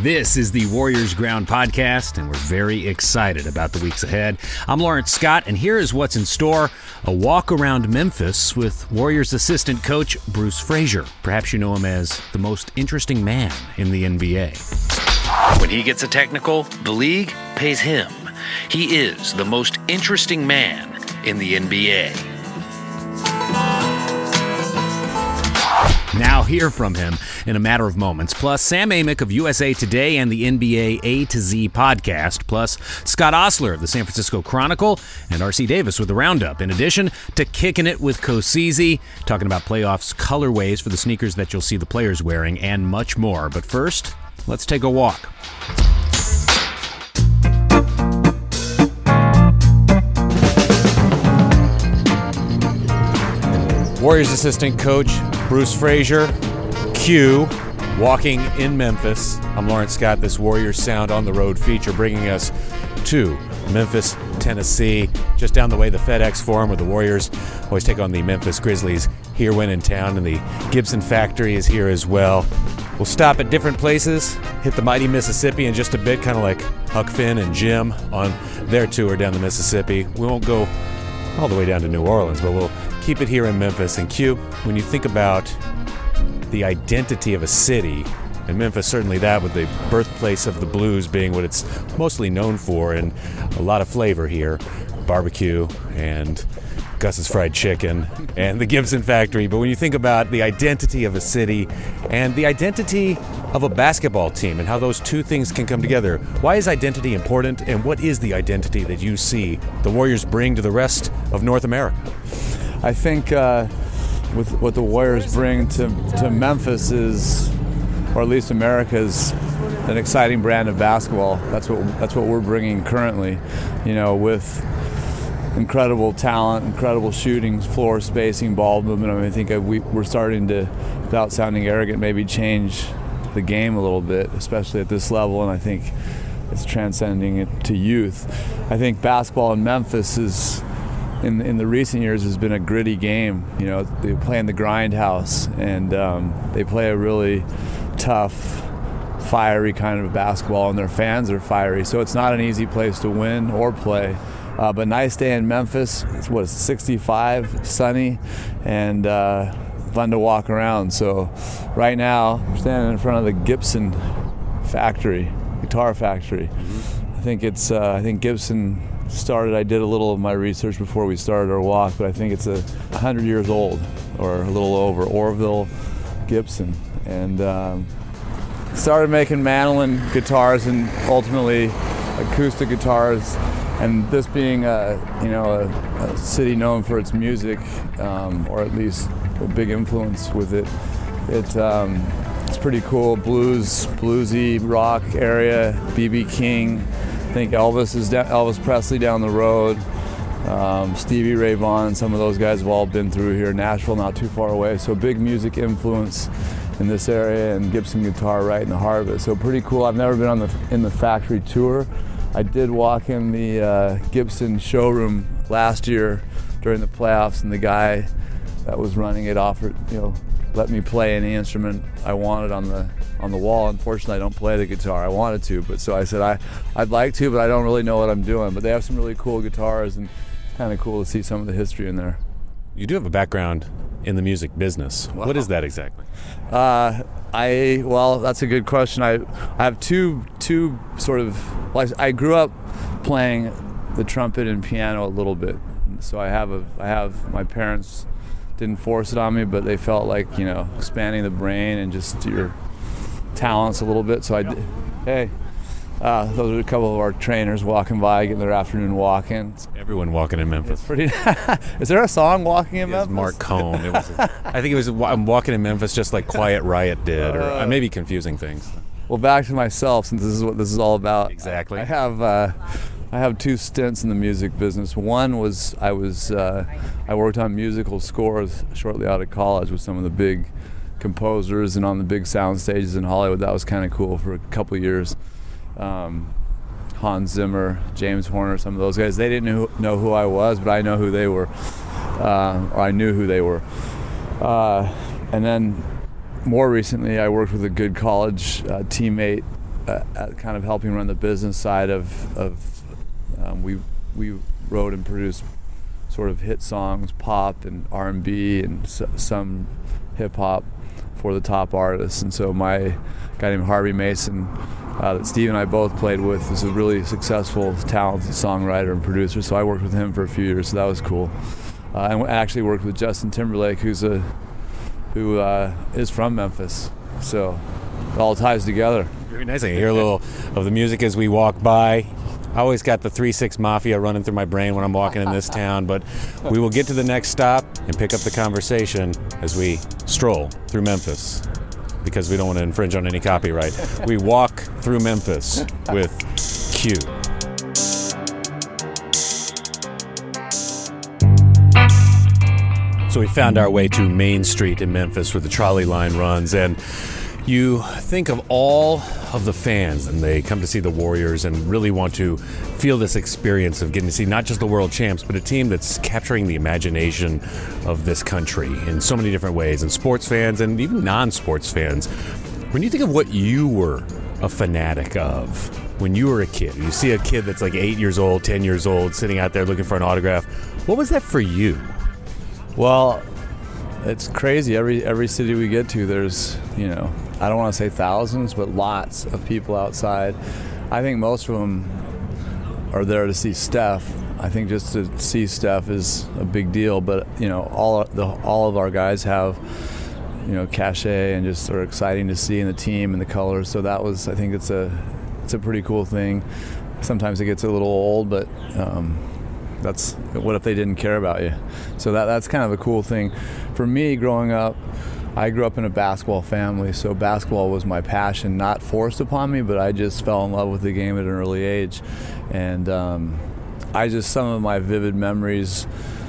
This is the Warriors Ground podcast, and we're very excited about the weeks ahead. I'm Lawrence Scott, and here is what's in store. A walk around Memphis with Warriors assistant coach Bruce Frazier. Perhaps you know him as the most interesting man in the NBA. When he gets a technical, the league pays him. He is the most interesting man in the NBA. Now hear from him in a matter of moments. Plus, Sam Amick of USA Today and the NBA A to Z podcast. Plus, Scott Osler of the San Francisco Chronicle and R.C. Davis with the Roundup. In addition to Kicking It with Kosizi, talking about playoffs colorways for the sneakers that you'll see the players wearing, and much more. But first, let's take a walk. Warriors assistant coach Bruce Frazier, Q, walking in Memphis. I'm Lawrence Scott. This Warriors Sound on the Road feature bringing us to Memphis, Tennessee, just down the way, the FedEx Forum, where the Warriors always take on the Memphis Grizzlies here when in town, and the Gibson factory is here as well. We'll stop at different places, hit the mighty Mississippi in just a bit, kind of like Huck Finn and Jim on their tour down the Mississippi. We won't go all the way down to New Orleans, but we'll keep it here in Memphis. And Q, when you think about the identity of a city, and Memphis certainly that, with the birthplace of the blues being what it's mostly known for, and a lot of flavor here, barbecue and Gus's Fried Chicken and the Gibson factory. But when you think about the identity of a city and the identity of a basketball team and how those two things can come together, why is identity important, and what is the identity that you see the Warriors bring to the rest of North America? I think with what the Warriors bring to Memphis is, or at least America, is an exciting brand of basketball. That's what we're bringing currently, with incredible talent, incredible shooting, floor spacing, ball movement. I think we're starting to, without sounding arrogant, maybe change the game a little bit, especially at this level, and I think it's transcending it to youth. I think basketball in Memphis is, in the recent years, has been a gritty game. They play in the grindhouse, and they play a really tough, fiery kind of basketball, and their fans are fiery. So it's not an easy place to win or play. But nice day in Memphis. It's 65, sunny, and fun to walk around. So right now, I'm standing in front of the Gibson factory, guitar factory. I think Gibson started, I did a little of my research before we started our walk, but I think it's 100 years old, or a little over. Orville Gibson, and started making mandolin guitars and ultimately acoustic guitars. And this being a city known for its music, or at least a big influence with it, it's pretty cool. Bluesy rock area. B.B. King. I think Elvis Presley down the road, Stevie Ray Vaughan, some of those guys have all been through here. Nashville, not too far away, so big music influence in this area, and Gibson guitar right in the heart of it. So pretty cool. I've never been in the factory tour. I did walk in the Gibson showroom last year during the playoffs, and the guy that was running it offered, let me play any instrument I wanted on the wall. Unfortunately, I don't play the guitar. I wanted to, but so I said I'd like to, but I don't really know what I'm doing. But they have some really cool guitars, and kind of cool to see some of the history in there. You do have a background in the music business. Wow. What is that exactly? That's a good question. I have two sort of. Well, I grew up playing the trumpet and piano a little bit, so I have my parents didn't force it on me, but they felt like expanding the brain and just your talents a little bit. So I did. Hey. Those are a couple of our trainers walking by, getting their afternoon walk-in. Everyone walking in Memphis. It's pretty. Is there a song "Walking in Memphis"? Mark Cohn. I think it was "I'm Walking in Memphis," just like Quiet Riot did, or I may be confusing things. Well, back to myself, since this is what this is all about. Exactly. I have two stints in the music business. One was I worked on musical scores shortly out of college with some of the big composers and on the big sound stages in Hollywood. That was kind of cool for a couple of years. Hans Zimmer, James Horner, some of those guys, they didn't know who I was, but I know who they were, or I knew who they were. And then more recently, I worked with a good college teammate at kind of helping run the business side of we wrote and produced sort of hit songs, pop and R&B and some hip hop for the top artists. And so my guy named Harvey Mason, that Steve and I both played with, is a really successful, talented songwriter and producer. So I worked with him for a few years, so that was cool. And I actually worked with Justin Timberlake, who is from Memphis. So it all ties together. Very nice. I can hear a little of the music as we walk by. I always got the 3-6 Mafia running through my brain when I'm walking in this town, but we will get to the next stop and pick up the conversation as we stroll through Memphis, because we don't want to infringe on any copyright. We walk through Memphis with Q. So we found our way to Main Street in Memphis where the trolley line runs, and you think of all of the fans, and they come to see the Warriors and really want to feel this experience of getting to see not just the world champs, but a team that's capturing the imagination of this country in so many different ways, and sports fans and even non-sports fans. When you think of what you were a fanatic of when you were a kid, you see a kid that's like 8 years old, 10 years old, sitting out there looking for an autograph, what was that for you? Well, it's crazy. Every city we get to, there's, I don't want to say thousands, but lots of people outside. I think most of them are there to see Steph. I think just to see Steph is a big deal. But all of our guys have cachet and just are exciting to see in the team and the colors. So I think it's a pretty cool thing. Sometimes it gets a little old, but that's what if they didn't care about you? So that's kind of a cool thing. For me, growing up, I grew up in a basketball family, so basketball was my passion, not forced upon me, but I just fell in love with the game at an early age. And some of my vivid memories,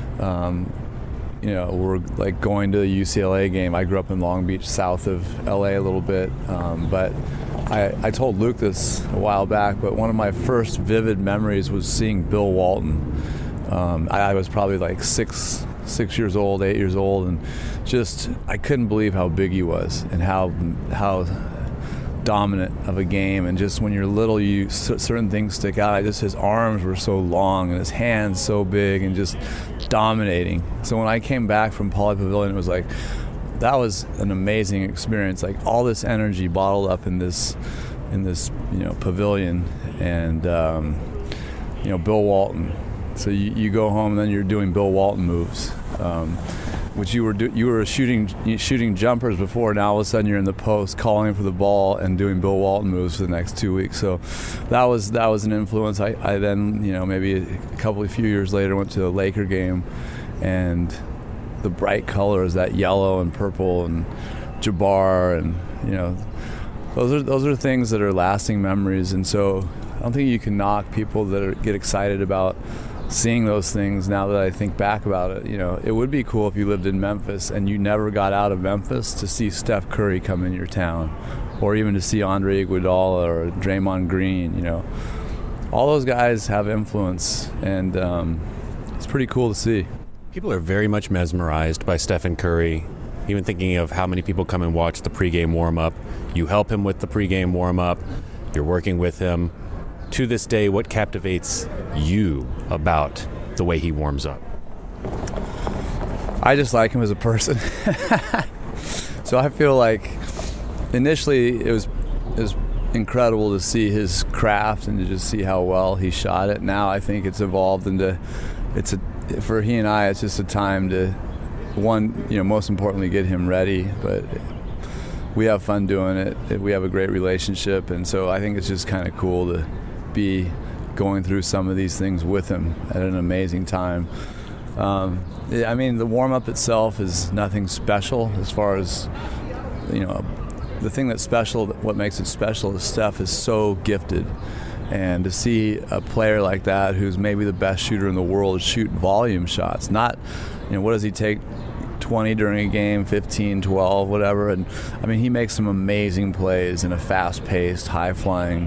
were like going to a UCLA game. I grew up in Long Beach, south of LA a little bit, but I told Luke this a while back, but one of my first vivid memories was seeing Bill Walton. I was probably like 6 years old, 8 years old, and just I couldn't believe how big he was and how dominant of a game. And just when you're little, certain things stick out. His arms were so long and his hands so big and just dominating. So when I came back from Pauley Pavilion, it was like that was an amazing experience. Like all this energy bottled up in this pavilion, and Bill Walton. So you go home and then you're doing Bill Walton moves, which you were shooting jumpers before. Now all of a sudden you're in the post calling for the ball and doing Bill Walton moves for the next 2 weeks. So that was an influence. I then maybe a few years later went to a Laker game, and the bright colors, that yellow and purple and Jabbar, and those are things that are lasting memories. And so I don't think you can knock people that get excited about seeing those things. Now that I think back about it, it would be cool if you lived in Memphis and you never got out of Memphis to see Steph Curry come in your town, or even to see Andre Iguodala or Draymond Green. All those guys have influence, and it's pretty cool to see. People are very much mesmerized by Stephen Curry. Even thinking of how many people come and watch the pregame warm-up. You help him with the pregame warm-up. You're working with him. To this day, what captivates you about the way he warms up? I just like him as a person. So I feel like initially it was incredible to see his craft and to just see how well he shot it. Now I think it's evolved into for he and I, it's just a time to most importantly get him ready, but we have fun doing it. We have a great relationship, and so I think it's just kind of cool to be going through some of these things with him at an amazing time. The warm-up itself is nothing special as far as, the thing that's special, what makes it special is Steph is so gifted. And to see a player like that, who's maybe the best shooter in the world, shoot volume shots, not, what does he take, 20 during a game, 15, 12, whatever. And he makes some amazing plays in a fast-paced, high-flying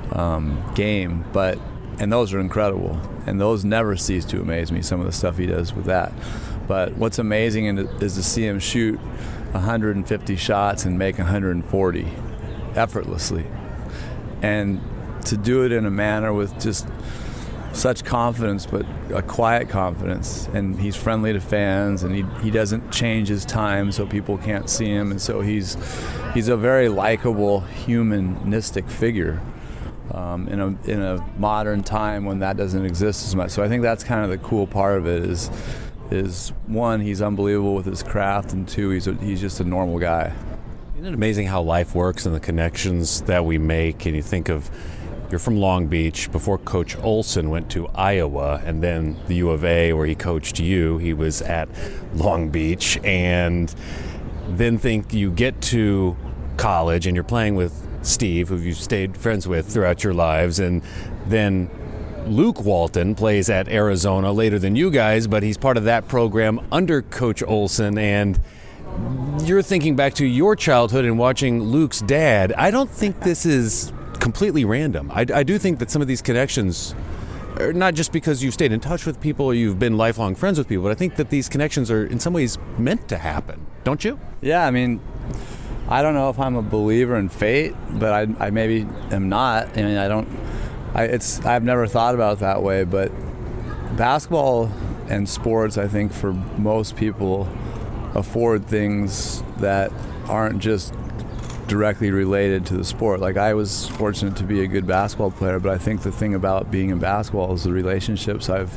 game, and those are incredible, and those never cease to amaze me, some of the stuff he does with that. But what's amazing is to see him shoot 150 shots and make 140 effortlessly. and to do it in a manner with just such confidence, but a quiet confidence. And he's friendly to fans, and he doesn't change his time so people can't see him. And so he's a very likable, humanistic figure in a modern time when that doesn't exist as much. So I think that's kind of the cool part of it is one, he's unbelievable with his craft, and two, he's just a normal guy. Isn't it amazing how life works and the connections that we make? And you think of, you're from Long Beach. Before Coach Olson went to Iowa and then the U of A where he coached you, he was at Long Beach. And then think you get to college and you're playing with Steve, who you've stayed friends with throughout your lives. And then Luke Walton plays at Arizona later than you guys, but he's part of that program under Coach Olson. And you're thinking back to your childhood and watching Luke's dad. I don't think this is completely random. I do think that some of these connections are not just because you've stayed in touch with people or you've been lifelong friends with people, but I think that these connections are in some ways meant to happen. Don't you? Yeah, I mean, I don't know if I'm a believer in fate, but I maybe am not. I mean, I've never thought about it that way, but basketball and sports, I think, for most people afford things that aren't just directly related to the sport. Like, I was fortunate to be a good basketball player, but I think the thing about being in basketball is the relationships I've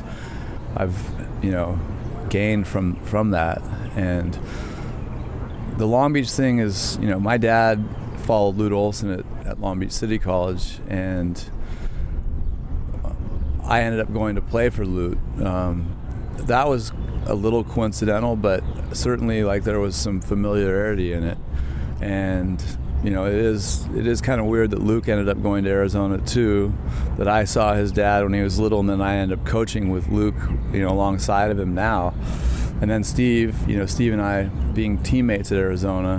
gained from that. And the Long Beach thing is, my dad followed Lute Olson at Long Beach City College, and I ended up going to play for Lute. That was a little coincidental, but certainly there was some familiarity in it. And it is kind of weird that Luke ended up going to Arizona too, that I saw his dad when he was little, and then I ended up coaching with Luke alongside of him now. And then Steve and I being teammates at Arizona,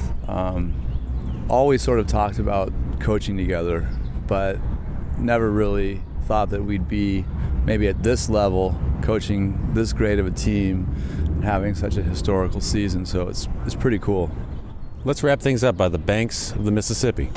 always sort of talked about coaching together, but never really thought that we'd be maybe at this level coaching this great of a team and having such a historical season. So it's pretty cool. Let's wrap things up by the banks of the Mississippi.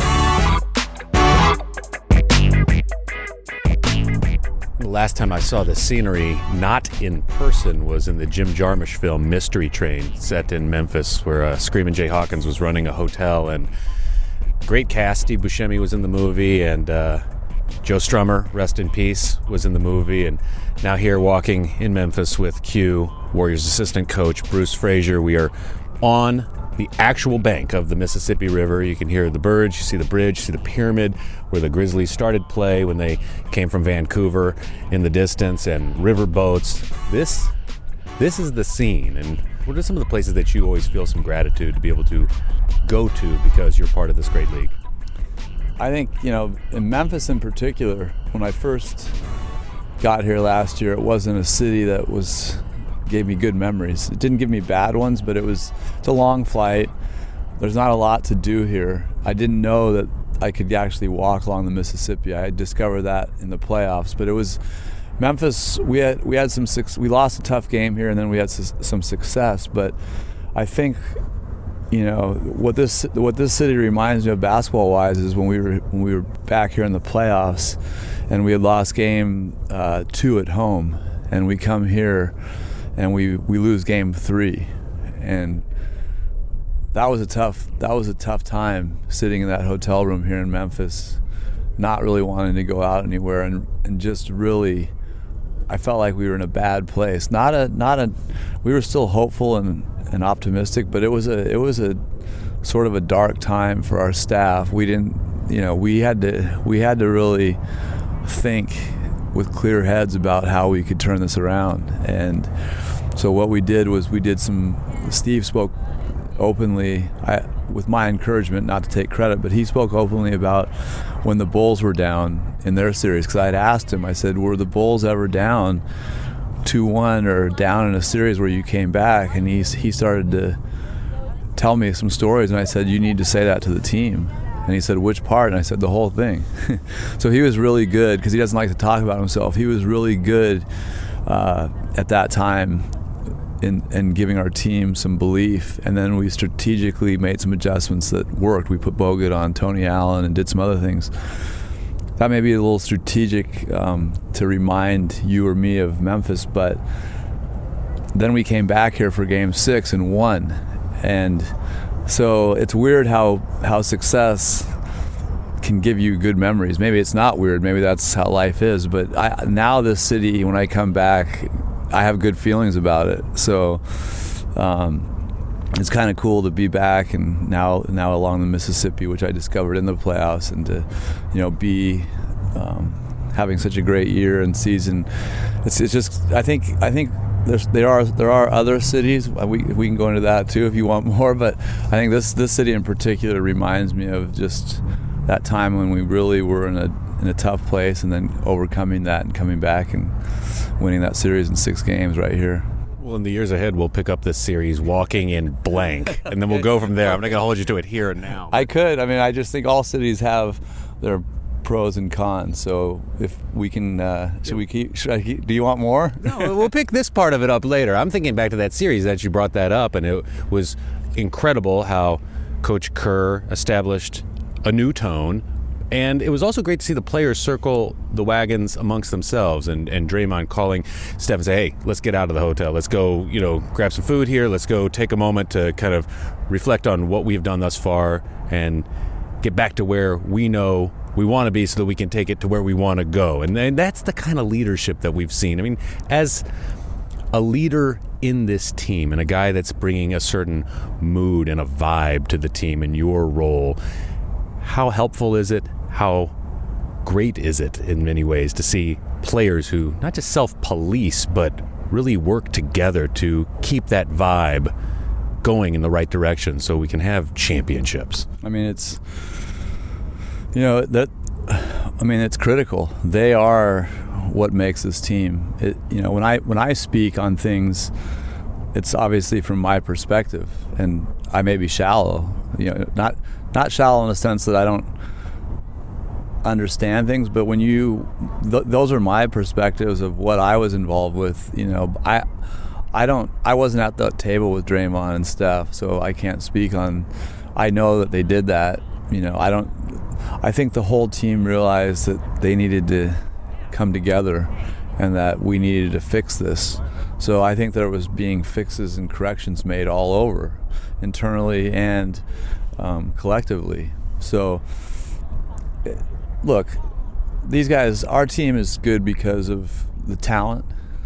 The last time I saw this scenery, not in person, was in the Jim Jarmusch film Mystery Train, set in Memphis, where Screamin' Jay Hawkins was running a hotel. And great cast. Steve Buscemi was in the movie, and Joe Strummer, rest in peace, was in the movie. And now here walking in Memphis with Q, Warriors assistant coach Bruce Frazier. We are on the actual bank of the Mississippi River. You can hear the birds, you see the bridge, you see the pyramid where the Grizzlies started play when they came from Vancouver in the distance, and river boats. This is the scene. And what are some of the places that you always feel some gratitude to be able to go to because you're part of this great league? I think, in Memphis in particular, when I first got here last year, it wasn't a city that gave me good memories. It didn't give me bad ones, but it's a long flight. There's not a lot to do here. I didn't know that I could actually walk along the Mississippi. I discovered that in the playoffs, but it was Memphis. We had some we lost a tough game here, and then we had some success. But I think what this city reminds me of basketball wise is when we were back here in the playoffs, and we had lost game 2 at home, and we come here and we lose game 3, and that was a tough time sitting in that hotel room here in Memphis, not really wanting to go out anywhere, and just really, I felt like we were in a bad place. We were still hopeful and optimistic, but it was a sort of a dark time for our staff. We didn't, we had to really think with clear heads about how we could turn this around. And so what we did was Steve spoke openly, with my encouragement, not to take credit, but he spoke openly about when the Bulls were down in their series, because I'd asked him, I said, were the Bulls ever down 2-1 or down in a series where you came back? And he started to tell me some stories, and I said, you need to say that to the team. And he said, which part? And I said, the whole thing. So he was really good, because he doesn't like to talk about himself. He was really good at that time in giving our team some belief, and then we strategically made some adjustments that worked. We put Bogut on Tony Allen and did some other things. That may be a little strategic to remind you or me of Memphis, but then we came back here for Game 6 and won. And so it's weird how success can give you good memories. Maybe it's not weird. Maybe that's how life is. But now this city, when I come back, I have good feelings about it. So it's kind of cool to be back and now along the Mississippi, which I discovered in the playoffs, and to be having such a great year and season. It's just I think there are other cities. We can go into that too if you want more. But I think this city in particular reminds me of just that time when we really were in a tough place, and then overcoming that and coming back and winning that series in 6 games right here. Well, in the years ahead, we'll pick up this series walking in blank, and then we'll go from there. I'm not going to hold you to it here and now. I could. I mean, I just think all cities have their pros and cons. So if we can, do you want more? No, we'll pick this part of it up later. I'm thinking back to that series that you brought that up, and it was incredible how Coach Kerr established a new tone. And it was also great to see the players circle the wagons amongst themselves, and Draymond calling Steph and say, hey, let's get out of the hotel. Let's go, grab some food here. Let's go take a moment to kind of reflect on what we've done thus far and get back to where we know we want to be so that we can take it to where we want to go. And that's the kind of leadership that we've seen. I mean, as a leader in this team and a guy that's bringing a certain mood and a vibe to the team in your role, how helpful is it? How great is it in many ways to see players who not just self-police but really work together to keep that vibe going in the right direction so we can have championships? I mean, it's it's critical. They are what makes this team. When I speak on things, it's obviously from my perspective, and I may be shallow. Not shallow in the sense that I don't understand things, but when those are my perspectives of what I was involved with. I wasn't at the table with Draymond and Steph, so I can't speak on. I know that they did that. I think the whole team realized that they needed to come together and that we needed to fix this. So I think there was being fixes and corrections made all over, internally and collectively. So look, these guys, our team is good because of the talent,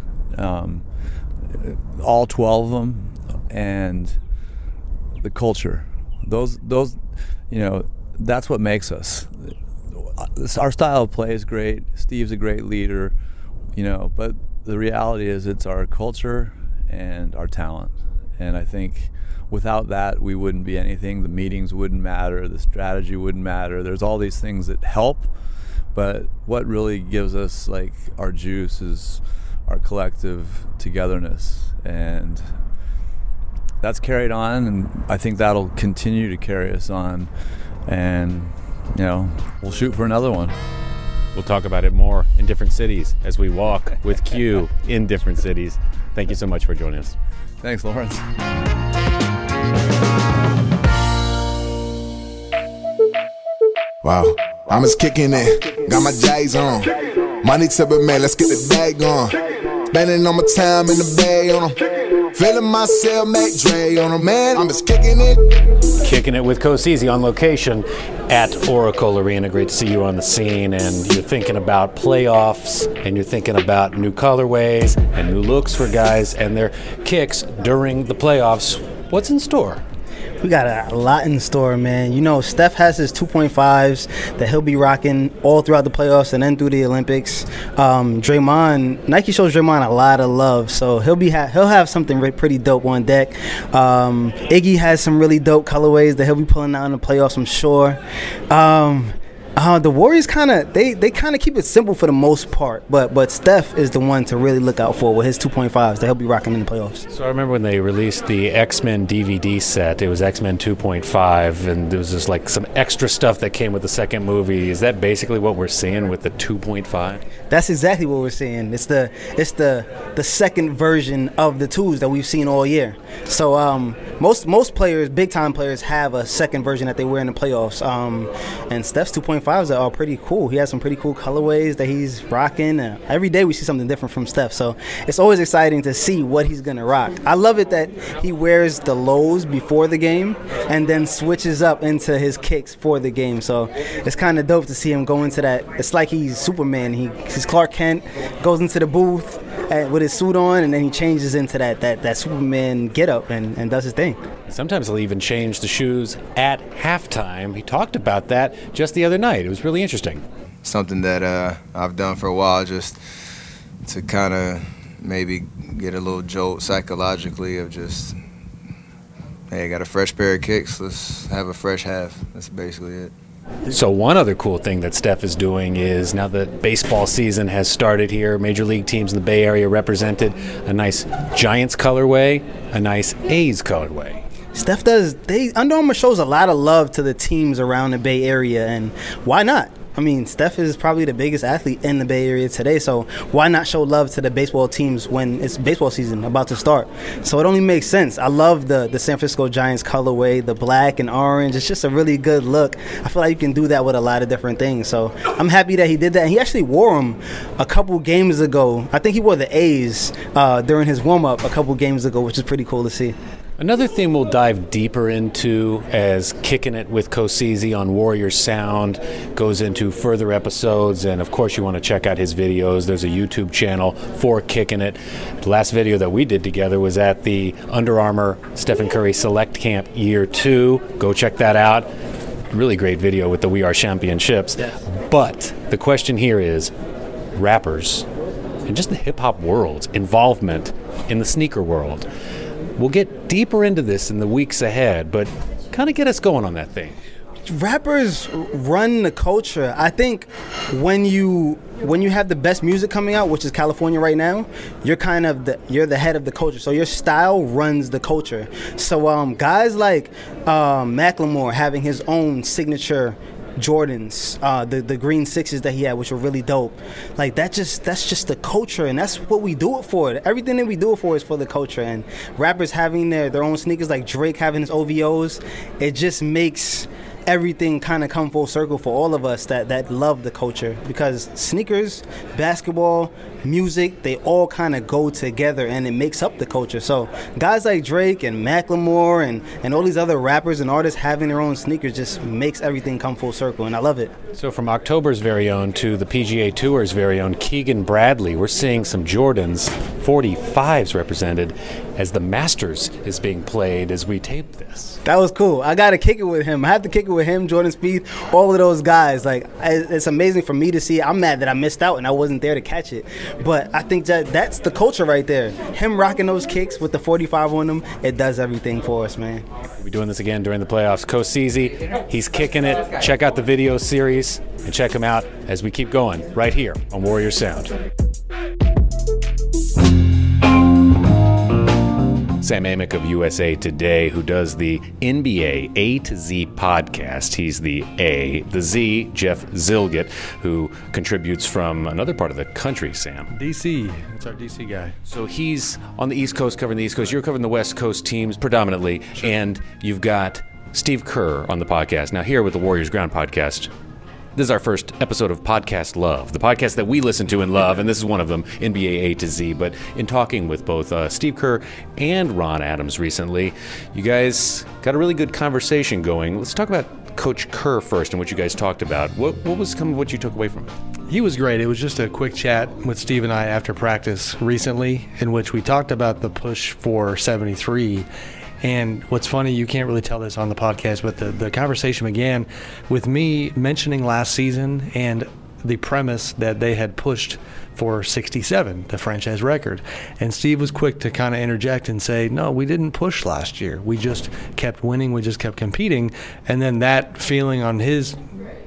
all 12 of them, and the culture. Those that's what makes us. Our style of play is great. Steve's a great leader, but the reality is it's our culture and our talent. And I think without that, we wouldn't be anything. The meetings wouldn't matter. The strategy wouldn't matter. There's all these things that help, but what really gives us our juice is our collective togetherness. And that's carried on, and I think that'll continue to carry us on. And, we'll shoot for another one. We'll talk about it more in different cities as we walk with Q in different cities. Thank you so much for joining us. Thanks, Lawrence. Wow, I'm just kicking it, got my J's on. Money to be made, let's get the day going. Spending all my time in the bay on them. Feeling myself, make Dre on them. Man, I'm just kicking it. Kicking it with Kosizi on location at Oracle Arena. Great to see you on the scene, and you're thinking about playoffs, and you're thinking about new colorways and new looks for guys and their kicks during the playoffs. What's in store? We got a lot in store, man. Steph has his 2.5s that he'll be rocking all throughout the playoffs and then through the Olympics. Nike shows Draymond a lot of love, so he'll have something pretty dope on deck. Iggy has some really dope colorways that he'll be pulling out in the playoffs, I'm sure. The Warriors kind of they kind of keep it simple for the most part, but Steph is the one to really look out for with his 2.5s that he'll be rocking in the playoffs. So I remember when they released the X-Men DVD set, it was X-Men 2.5, and there was just like some extra stuff that came with the second movie. Is that basically what we're seeing with the 2.5? That's exactly what we're seeing. It's the second version of the 2s that we've seen all year. So most players, big time players, have a second version that they wear in the playoffs. And Steph's 2.5s are pretty cool. He has some pretty cool colorways that he's rocking. Every day we see something different from Steph. So it's always exciting to see what he's gonna rock. I love it that he wears the lows before the game and then switches up into his kicks for the game. So it's kind of dope to see him go into that. It's like he's Superman. He's Clark Kent, goes into the booth with his suit on, and then he changes into that Superman getup and does his thing. Sometimes he'll even change the shoes at halftime. He talked about that just the other night. It was really interesting. Something that I've done for a while, just to kind of maybe get a little jolt psychologically of just, hey, I got a fresh pair of kicks, let's have a fresh half. That's basically it. So one other cool thing that Steph is doing is, now that baseball season has started here, major league teams in the Bay Area represented, a nice Giants colorway, a nice A's colorway. Steph Under Armour shows a lot of love to the teams around the Bay Area, and why not? I mean, Steph is probably the biggest athlete in the Bay Area today, so why not show love to the baseball teams when it's baseball season about to start? So it only makes sense. I love the San Francisco Giants colorway, the black and orange. It's just a really good look. I feel like you can do that with a lot of different things. So I'm happy that he did that. And he actually wore them a couple games ago. I think he wore the A's during his warm-up a couple games ago, which is pretty cool to see. Another thing we'll dive deeper into as Kicking It with Kosizi on Warrior Sound goes into further episodes, and of course you want to check out his videos. There's a YouTube channel for Kicking It. The last video that we did together was at the Under Armour Stephen Curry Select Camp Year 2. Go check that out. Really great video with the We Are Championships. Yes. But the question here is, rappers and just the hip-hop world's involvement in the sneaker world. We'll get deeper into this in the weeks ahead, but kind of get us going on that thing. Rappers run the culture. I think when you have the best music coming out, which is California right now, you're the head of the culture. So your style runs the culture. So guys like Macklemore having his own signature Jordans, the green 6s that he had, which were really dope. Like that's just the culture, and that's what we do it for. Everything that we do it for is for the culture. And rappers having their own sneakers, like Drake having his OVOs, it just makes everything kind of come full circle for all of us that love the culture, because sneakers, basketball, music, they all kind of go together and it makes up the culture. So guys like Drake and Macklemore and all these other rappers and artists having their own sneakers just makes everything come full circle, and I love it. So from October's very own to the PGA Tour's very own Keegan Bradley, we're seeing some Jordans 45s represented as the Masters is being played as we tape this. That was cool. I got to kick it with him. I have to kick it with him, Jordan Spieth, all of those guys. Like, it's amazing for me to see. I'm mad that I missed out and I wasn't there to catch it. But I think that's the culture right there. Him rocking those kicks with the 45 on them, it does everything for us, man. We'll be doing this again during the playoffs. Kosizi, he's kicking it. Check out the video series and check him out as we keep going right here on Warrior Sound. Sam Amick of USA Today, who does the NBA A to Z podcast. He's the A. The Z, Jeff Zilgett, who contributes from another part of the country, Sam. D.C. That's our D.C. guy. So he's on the East Coast covering the East Coast. You're covering the West Coast teams predominantly. Sure. And you've got Steve Kerr on the podcast. Now here with the Warriors Ground podcast, this is our first episode of Podcast Love, the podcast that we listen to and love, and this is one of them, NBA A to Z. But in talking with both Steve Kerr and Ron Adams recently, you guys got a really good conversation going. Let's talk about Coach Kerr first and what you guys talked about. What was some of what you took away from it? He was great. It was just a quick chat with Steve and I after practice recently, in which we talked about the push for 73. And what's funny, you can't really tell this on the podcast, but the conversation began with me mentioning last season and the premise that they had pushed for 67, the franchise record. And Steve was quick to kind of interject and say, no, we didn't push last year. We just kept winning. We just kept competing. And then that feeling on his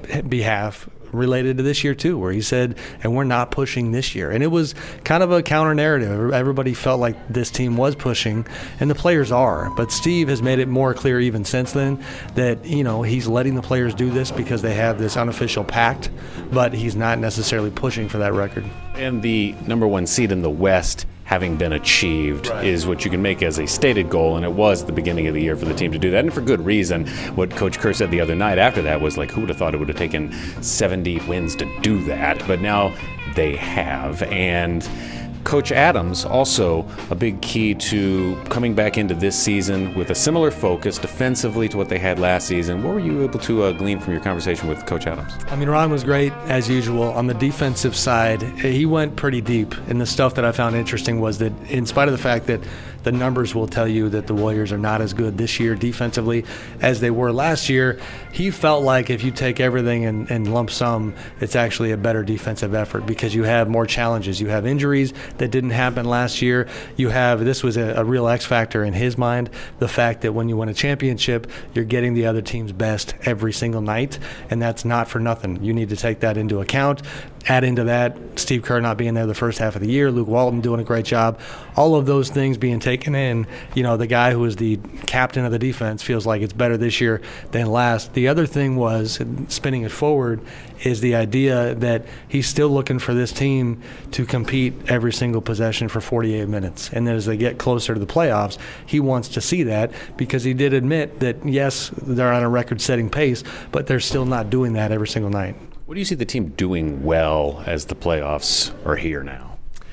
behalf related to this year too, where he said, and we're not pushing this year. And it was kind of a counter narrative. Everybody felt like this team was pushing, and the players are. But Steve has made it more clear even since then that, he's letting the players do this because they have this unofficial pact, but he's not necessarily pushing for that record. And the number one seed in the West having been achieved is what you can make as a stated goal, and it was at the beginning of the year for the team to do that, and for good reason. What Coach Kerr said the other night after that was like, who would have thought it would have taken 70 wins to do that? But now they have, and Coach Adams, also a big key to coming back into this season with a similar focus defensively to what they had last season. What were you able to glean from your conversation with Coach Adams? I mean, Ron was great, as usual. On the defensive side, he went pretty deep. And the stuff that I found interesting was that in spite of the fact that the numbers will tell you that the Warriors are not as good this year defensively as they were last year, he felt like if you take everything and lump sum, it's actually a better defensive effort because you have more challenges. You have injuries that didn't happen last year. This was a real X factor in his mind, the fact that when you win a championship, you're getting the other team's best every single night, and that's not for nothing. You need to take that into account. Add into that Steve Kerr not being there the first half of the year, Luke Walton doing a great job, all of those things being taken in. The guy who is the captain of the defense feels like it's better this year than last. The other thing was, spinning it forward, is the idea that he's still looking for this team to compete every single possession for 48 minutes. And then as they get closer to the playoffs, he wants to see that because he did admit that, yes, they're on a record-setting pace, but they're still not doing that every single night. What do you see the team doing well as the playoffs are here now?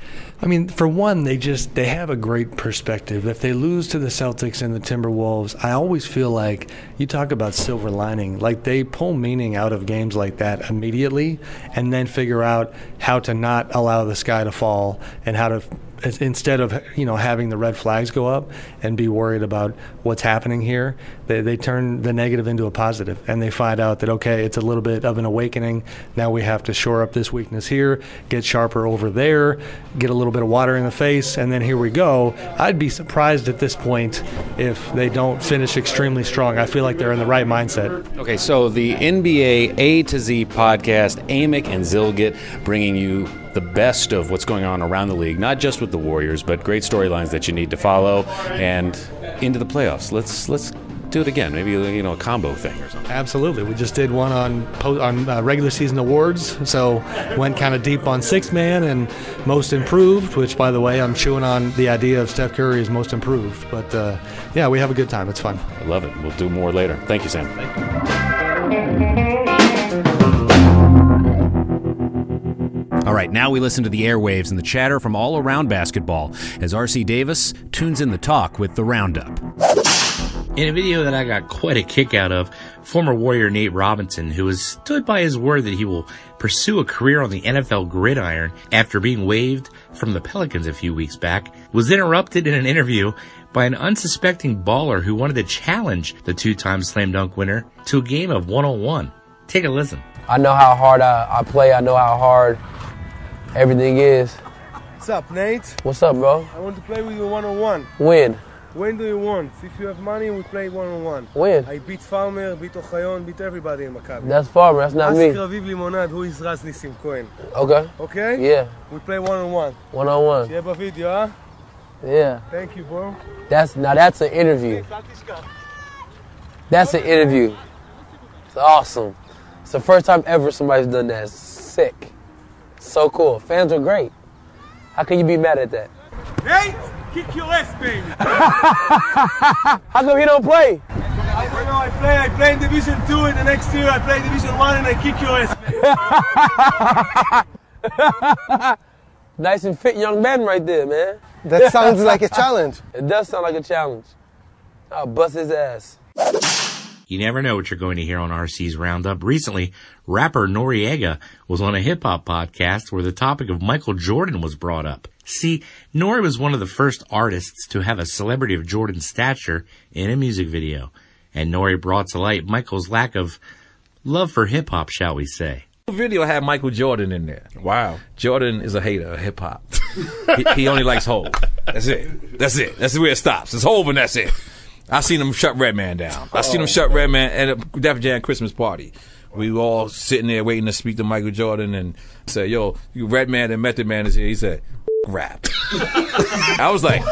I mean, for one, they have a great perspective. If they lose to the Celtics and the Timberwolves, I always feel like you talk about silver lining. Like they pull meaning out of games like that immediately and then figure out how to not allow the sky to fall and how to, instead of having the red flags go up and be worried about what's happening here, they turn the negative into a positive, and they find out that, okay, it's a little bit of an awakening. Now we have to shore up this weakness here, get sharper over there, get a little bit of water in the face, and then here we go. I'd be surprised at this point if they don't finish extremely strong. I feel like they're in the right mindset. Okay, so the NBA A to Z podcast, Amick and Zilgit, bringing you the best of what's going on around the league, not just with the Warriors, but great storylines that you need to follow, and into the playoffs. Let's do it again. Maybe a combo thing or something. Absolutely. We just did one on regular season awards, so went kind of deep on sixth man and most improved, which, by the way, I'm chewing on the idea of Steph Curry as most improved. But yeah, we have a good time. It's fun. I love it. We'll do more later. Thank you, Sam. Thank you. All right, now we listen to the airwaves and the chatter from all around basketball as R.C. Davis tunes in the talk with the Roundup. In a video that I got quite a kick out of, former Warrior Nate Robinson, who has stood by his word that he will pursue a career on the NFL gridiron after being waived from the Pelicans a few weeks back, was interrupted in an interview by an unsuspecting baller who wanted to challenge the two-time slam dunk winner to a game of one-on-one. Take a listen. I know how hard I play. I know how hard everything is. What's up, Nate? What's up, bro? I want to play with you one-on-one. When? When do you want? If you have money, we play one-on-one. When? I beat Farmer, beat Ochayon, beat everybody in Maccabi. That's Farmer, that's not me. Ask Raviv Limonad, who is Raz Nissim Cohen. Okay. Okay? Yeah. We play one-on-one. One-on-one. Yeah, video, huh? Yeah. Thank you, bro. That's an interview. That's an interview. It's awesome. It's the first time ever somebody's done that. It's sick. So cool. Fans are great. How can you be mad at that? Nate, kick your ass, baby. How come he don't play? I play in Division 2, and the next year I play Division 1 and I kick your ass. Nice and fit young man right there, man. That sounds like a challenge. It does sound like a challenge. I'll bust his ass. You never know what you're going to hear on RC's Roundup. Recently, rapper Noriega was on a hip-hop podcast where the topic of Michael Jordan was brought up. See, Nori was one of the first artists to have a celebrity of Jordan's stature in a music video, and Nori brought to light Michael's lack of love for hip-hop, shall we say. The video had Michael Jordan in there. Wow. Jordan is a hater of hip-hop. he only likes Hov. That's it. That's where it stops. It's Hov and that's it. I seen him shut Redman down. I seen him shut Redman at a Def Jam Christmas party We were all sitting there waiting to speak to Michael Jordan and say, yo, you Redman and Method Man is here. He said, rap. I was like,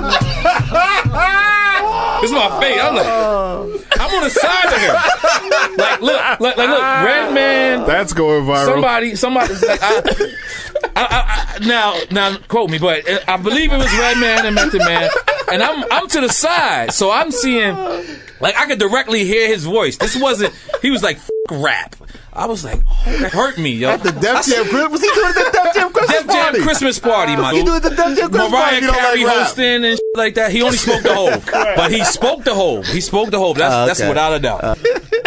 this is my face. I'm like, I'm on the side of him. Like, look, Redman. That's going viral. Somebody. Like, now, quote me, but I believe it was Redman and Method Man, and I'm to the side, so I'm seeing, like, I could directly hear his voice. This wasn't. He was like, rap. I was like, oh, that hurt me, yo. At the Def Jam Christmas, was he doing the Def Jam Christmas party? Def Jam Christmas party, my dude. He doing the Def Jam Christmas Mariah party. Carey hosting and like that. He only spoke the Hove, but he spoke the Hove. He spoke the Hove. That's without a doubt.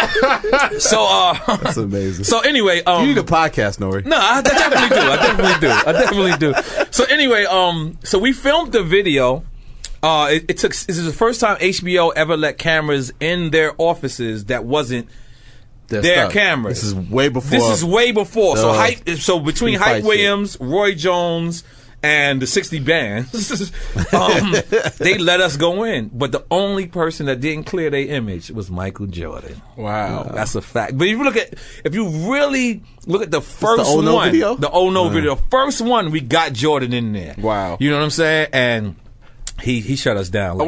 That's amazing. So anyway, you need a podcast, Nori. No, I definitely do. So anyway, so we filmed the video. This is the first time HBO ever let cameras in their offices that wasn't their cameras. This is way before. So between Hype Williams, Roy Jones, and the 60 Bands, they let us go in. But the only person that didn't clear their image was Michael Jordan. Wow. That's a fact. But if you really look at the first the one, video? the Oh No video, the first one, we got Jordan in there. Wow. You know what I'm saying? And he shut us down.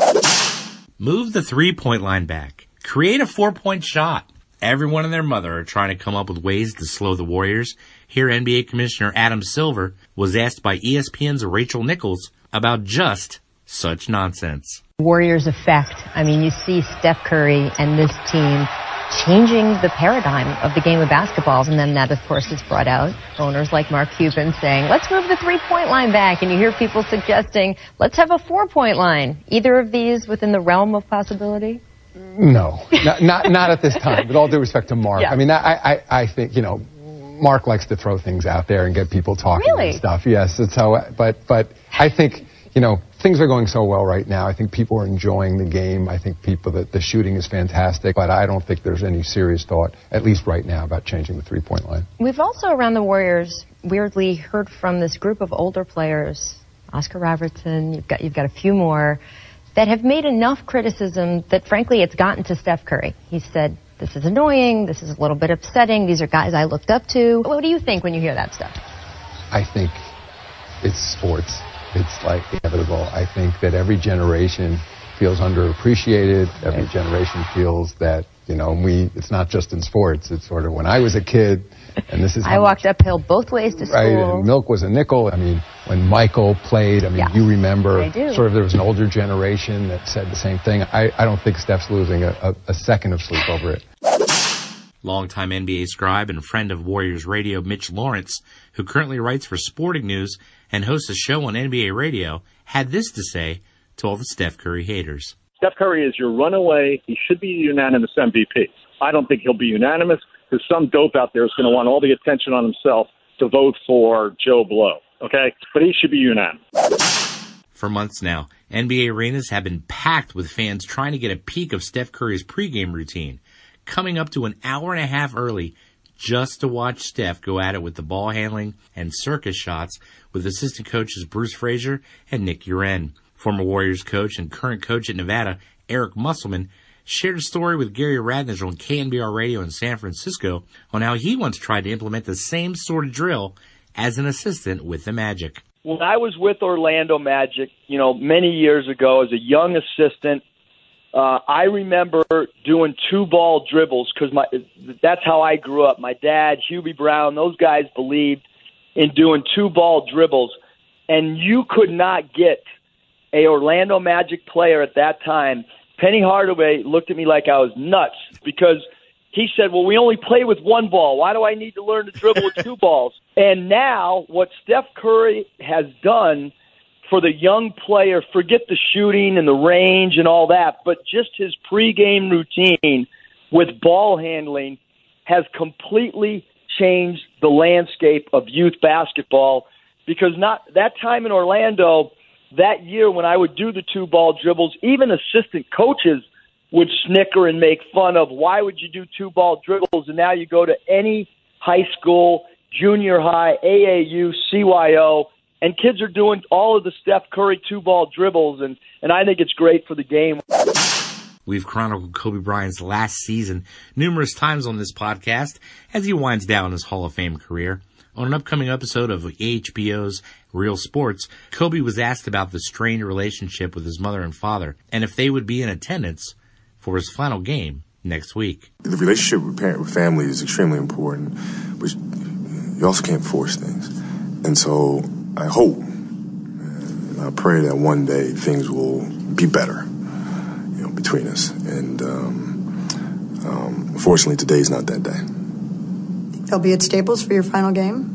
Move the 3-point line back. Create a 4-point shot. Everyone and their mother are trying to come up with ways to slow the Warriors. Here, NBA Commissioner Adam Silver was asked by ESPN's Rachel Nichols about just such nonsense. Warriors effect. I mean, you see Steph Curry and this team changing the paradigm of the game of basketball. And then that, of course, has brought out owners like Mark Cuban saying, let's move the 3-point line back. And you hear people suggesting, let's have a 4-point line. Either of these within the realm of possibility? No, not at this time. With all due respect to Mark, yeah. I mean, I think Mark likes to throw things out there and get people talking and stuff. Yes, it's how. But I think things are going so well right now. I think people are enjoying the game. I think the shooting is fantastic. But I don't think there's any serious thought, at least right now, about changing the 3-point line. We've also around the Warriors weirdly heard from this group of older players, Oscar Robertson. You've got a few more, that have made enough criticism that, frankly, it's gotten to Steph Curry. He said, this is annoying, this is a little bit upsetting, these are guys I looked up to. What do you think when you hear that stuff? I think it's sports. It's like inevitable. I think that every generation feels underappreciated. Every generation feels that, it's not just in sports. It's sort of when I was a kid, and this is I walked uphill both ways to school. Right, and milk was a nickel. I mean, when Michael played, you remember, I do. Sort of there was an older generation that said the same thing. I don't think Steph's losing a second of sleep over it. Longtime NBA scribe and friend of Warriors Radio, Mitch Lawrence, who currently writes for Sporting News and hosts a show on NBA Radio, had this to say to all the Steph Curry haters. Steph Curry is your runaway. He should be unanimous MVP. I don't think he'll be unanimous because some dope out there is going to want all the attention on himself to vote for Joe Blow, okay? But he should be unanimous. For months now, NBA arenas have been packed with fans trying to get a peek of Steph Curry's pregame routine, coming up to an hour and a half early just to watch Steph go at it with the ball handling and circus shots with assistant coaches Bruce Frazier and Nick Uren. Former Warriors coach and current coach at Nevada, Eric Musselman, shared a story with Gary Radner on KNBR Radio in San Francisco on how he once tried to implement the same sort of drill as an assistant with the Magic. When I was with Orlando Magic, many years ago as a young assistant, I remember doing 2-ball dribbles because that's how I grew up. My dad, Hubie Brown, those guys believed in doing 2-ball dribbles, and you could not get a Orlando Magic player at that time. Penny Hardaway looked at me like I was nuts because he said, well, we only play with 1 ball. Why do I need to learn to dribble with 2 balls? And now what Steph Curry has done for the young player, forget the shooting and the range and all that, but just his pregame routine with ball handling has completely changed the landscape of youth basketball because not that time in Orlando, that year when I would do the 2-ball dribbles, even assistant coaches would snicker and make fun of why would you do 2-ball dribbles, and now you go to any high school, junior high, AAU, CYO, and kids are doing all of the Steph Curry 2-ball dribbles, and I think it's great for the game. We've chronicled Kobe Bryant's last season numerous times on this podcast as he winds down his Hall of Fame career. On an upcoming episode of HBO's Real Sports, Kobe was asked about the strained relationship with his mother and father and if they would be in attendance for his final game next week. The relationship with family is extremely important, but you also can't force things. And so I hope and I pray that one day things will be better, between us. And unfortunately, today's not that day. They'll be at Staples for your final game?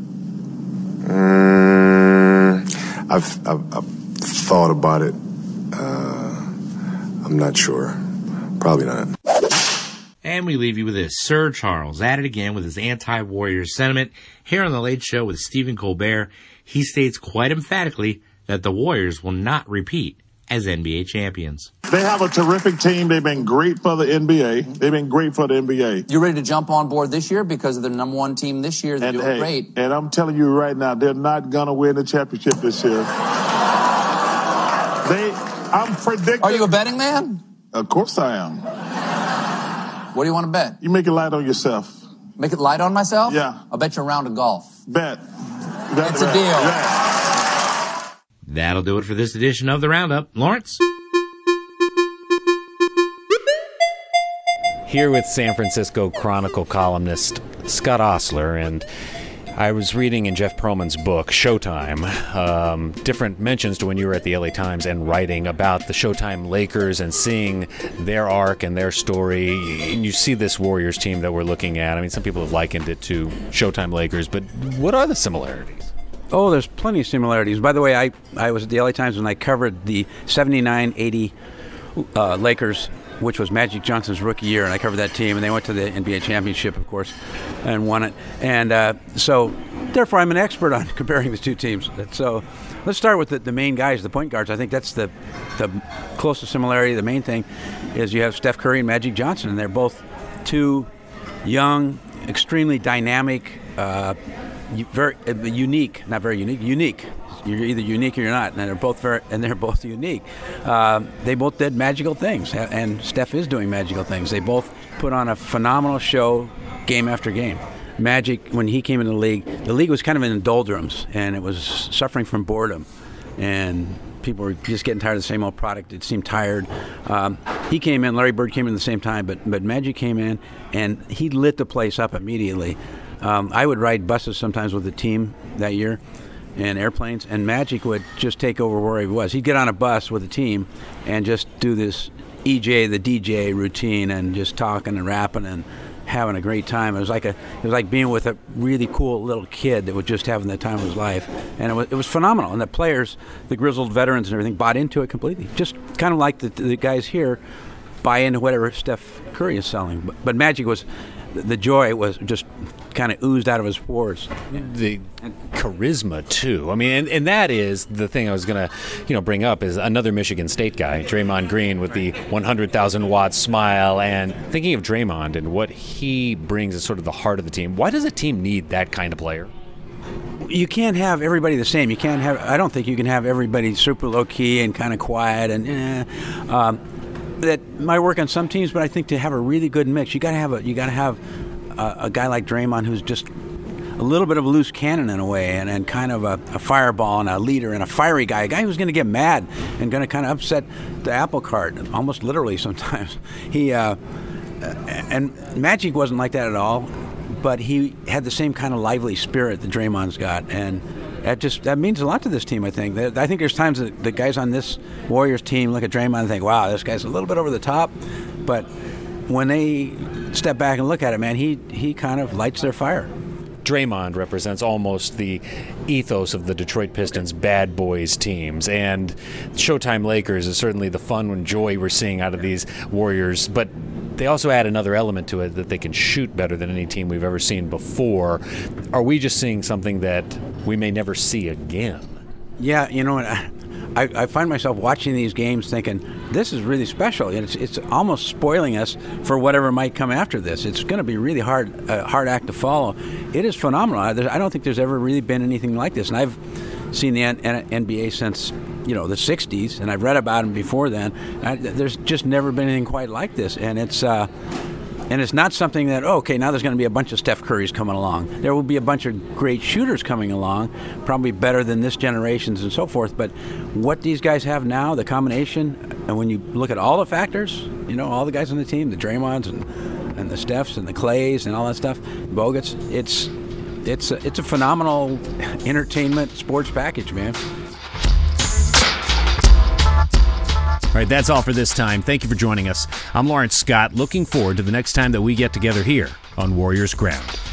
I've thought about it. I'm not sure. Probably not. And we leave you with this. Sir Charles at it again with his anti-Warriors sentiment. Here on The Late Show with Stephen Colbert, he states quite emphatically that the Warriors will not repeat as NBA champions. They have a terrific team. They've been great for the NBA. They've been great for the NBA. You ready to jump on board this year because of the number one team this year? They're doing great. And I'm telling you right now, they're not going to win the championship this year. I'm predicting. Are you a betting man? Of course I am. What do you want to bet? You make it light on yourself. Make it light on myself? Yeah. I'll bet you a round of golf. Bet. It's a deal. Bet. That'll do it for this edition of The Roundup. Lawrence? Here with San Francisco Chronicle columnist Scott Ostler, and I was reading in Jeff Pearlman's book, Showtime, different mentions to when you were at the LA Times and writing about the Showtime Lakers and seeing their arc and their story. And you see this Warriors team that we're looking at. I mean, some people have likened it to Showtime Lakers, but what are the similarities? Oh, there's plenty of similarities. By the way, I was at the LA Times when I covered the 79-80 Lakers, which was Magic Johnson's rookie year, and I covered that team, and they went to the NBA championship, of course, and won it. And so, therefore, I'm an expert on comparing the two teams. So let's start with the main guys, the point guards. I think that's the closest similarity. The main thing is you have Steph Curry and Magic Johnson, and they're both two young, extremely dynamic, very unique, not very unique, unique. You're either unique or you're not, and they're both unique. They both did magical things, and Steph is doing magical things. They both put on a phenomenal show, game after game. Magic, when he came into the league was kind of in the doldrums, and it was suffering from boredom, and people were just getting tired of the same old product. It seemed tired. He came in, Larry Bird came in at the same time, but Magic came in, and he lit the place up immediately. I would ride buses sometimes with the team that year and airplanes, and Magic would just take over where he was. He'd get on a bus with the team and just do this EJ, the DJ routine, and just talking and rapping and having a great time. It was like being with a really cool little kid that was just having the time of his life, and it was phenomenal. And the players, the grizzled veterans and everything, bought into it completely. Just kind of like the guys here buy into whatever Steph Curry is selling. But Magic was, the joy was just kind of oozed out of his pores. The charisma too. I mean, and that is the thing I was going to, bring up is another Michigan State guy, Draymond Green, with the 100,000 watt smile. And thinking of Draymond and what he brings as sort of the heart of the team, why does a team need that kind of player? You can't have everybody the same. I don't think you can have everybody super low key and kind of quiet and that might work on some teams, but I think to have a really good mix, you got to have a guy like Draymond who's just a little bit of a loose cannon in a way, and kind of a fireball and a leader and a fiery guy, a guy who's going to get mad and going to kind of upset the apple cart, almost literally sometimes. He and Magic wasn't like that at all, but he had the same kind of lively spirit that Draymond's got, and that means a lot to this team, I think. I think there's times that the guys on this Warriors team look at Draymond and think, wow, this guy's a little bit over the top. But when they step back and look at it, man, he kind of lights their fire. Draymond represents almost the ethos of the Detroit Pistons bad boys teams, and Showtime Lakers is certainly the fun and joy we're seeing out of these Warriors, but they also add another element to it, that they can shoot better than any team we've ever seen before. Are we just seeing something that we may never see again? Yeah, I find myself watching these games thinking, this is really special. It's almost spoiling us for whatever might come after this. It's going to be really hard act to follow. It is phenomenal. I don't think there's ever really been anything like this. And I've seen the NBA since the 60s, and I've read about them before then. There's just never been anything quite like this, and it's not something that, okay, now there's going to be a bunch of Steph Currys coming along. There will be a bunch of great shooters coming along, probably better than this generation's and so forth. But what these guys have now, the combination, and when you look at all the factors, all the guys on the team, the Draymonds and the Stephs and the Clays and all that stuff, Bogut's, it's a phenomenal entertainment sports package, man. All right, that's all for this time. Thank you for joining us. I'm Lawrence Scott. Looking forward to the next time that we get together here on Warriors Ground.